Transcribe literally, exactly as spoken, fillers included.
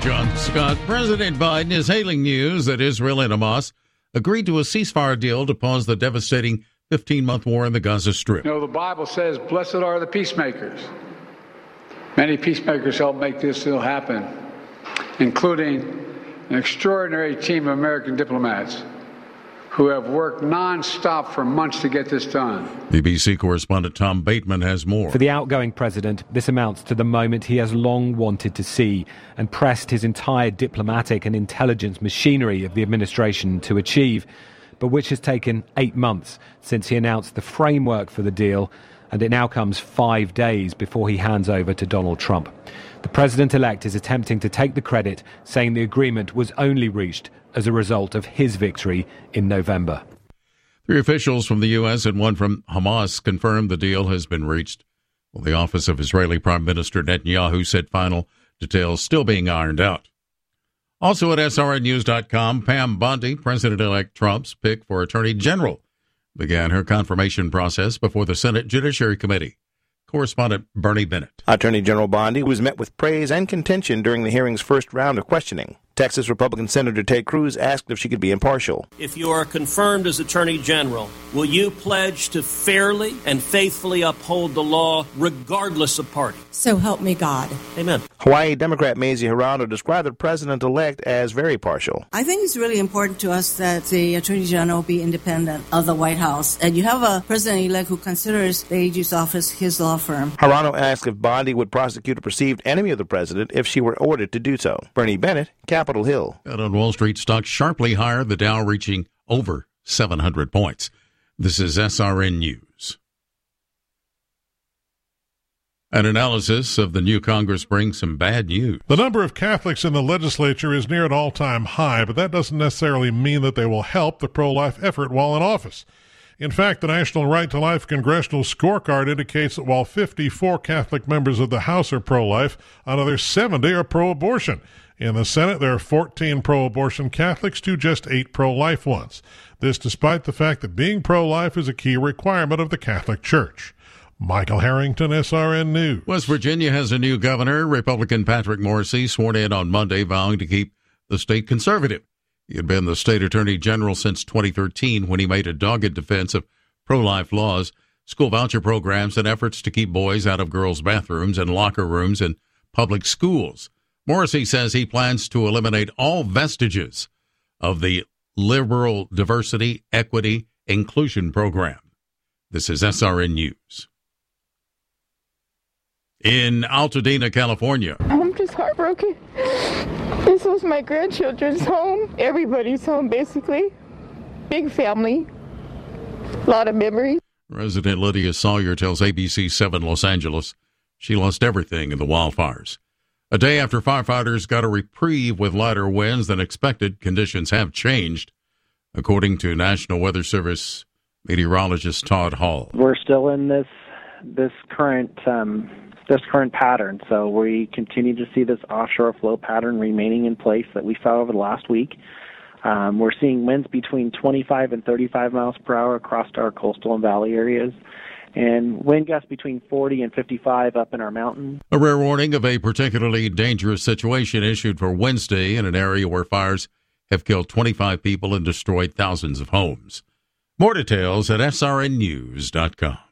John Scott. President Biden is hailing news that Israel and Hamas agreed to a ceasefire deal to pause the devastating fifteen-month war in the Gaza Strip. You know, the Bible says, blessed are the peacemakers. Many peacemakers helped make this deal happen, including an extraordinary team of American diplomats who have worked nonstop for months to get this done. B B C correspondent Tom Bateman has more. For the outgoing president, this amounts to the moment he has long wanted to see and pressed his entire diplomatic and intelligence machinery of the administration to achieve, but which has taken eight months since he announced the framework for the deal, and it now comes five days before he hands over to Donald Trump. The president-elect is attempting to take the credit, saying the agreement was only reached as a result of his victory in November. Three officials from the U S and one from Hamas confirmed the deal has been reached. Well, the office of Israeli Prime Minister Netanyahu said final details still being ironed out. Also at S R N news dot com, Pam Bondi, President-elect Trump's pick for Attorney General, began her confirmation process before the Senate Judiciary Committee. Correspondent Bernie Bennett. Attorney General Bondi was met with praise and contention during the hearing's first round of questioning. Texas Republican Senator Ted Cruz asked if she could be impartial. If you are confirmed as Attorney General, will you pledge to fairly and faithfully uphold the law regardless of party? So help me God. Amen. Hawaii Democrat Mazie Hirono described the president-elect as very partial. I think it's really important to us that the Attorney General be independent of the White House. And you have a president-elect who considers the A G's office his law firm. Hirono asked if Bondi would prosecute a perceived enemy of the president if she were ordered to do so. Bernie Bennett, Capitol Hill. Out on Wall Street, stocks sharply higher, the Dow reaching over seven hundred points. This is S R N News. An analysis of the new Congress brings some bad news. The number of Catholics in the legislature is near an all-time high, but that doesn't necessarily mean that they will help the pro-life effort while in office. In fact, the National Right to Life Congressional Scorecard indicates that while fifty-four Catholic members of the House are pro-life, another seventy are pro-abortion. In the Senate, there are fourteen pro-abortion Catholics to just eight pro-life ones. This despite the fact that being pro-life is a key requirement of the Catholic Church. Michael Harrington, S R N News. West Virginia has a new governor, Republican Patrick Morrisey, sworn in on Monday, vowing to keep the state conservative. He had been the state attorney general since twenty thirteen when he made a dogged defense of pro-life laws, school voucher programs, and efforts to keep boys out of girls' bathrooms and locker rooms in public schools. Morrisey says he plans to eliminate all vestiges of the liberal diversity, equity, inclusion program. This is S R N News. In Altadena, California. I'm just heartbroken. This was my grandchildren's home, everybody's home, basically. Big family, a lot of memories. Resident Lydia Sawyer tells A B C seven Los Angeles she lost everything in the wildfires. A day after firefighters got a reprieve with lighter winds than expected, conditions have changed, according to National Weather Service meteorologist Todd Hall. We're still in this this current um, this current pattern, so we continue to see this offshore flow pattern remaining in place that we saw over the last week. Um, we're seeing winds between twenty-five and thirty-five miles per hour across our coastal and valley areas, and wind gusts between forty and fifty-five up in our mountains. A rare warning of a particularly dangerous situation issued for Wednesday in an area where fires have killed twenty-five people and destroyed thousands of homes. More details at S R N news dot com.